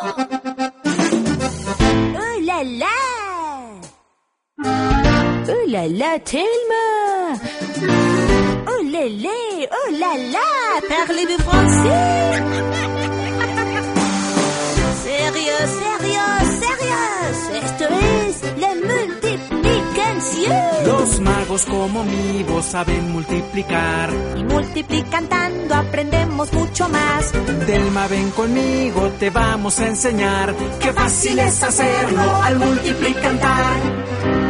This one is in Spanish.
¡Oh, la, la! ¡Oh, la, la, Thelma! ¡Oh, lélé! ¡Oh, la, la! Parlez-vous français? Sérieux, sérieux, sérieux. Esto es la multiplicación. Los magos como mi voz saben multiplicar. Y multiplicando aprendemos mucho más. Thelma, ven conmigo, te vamos a enseñar. Qué fácil es hacerlo al multiplicar.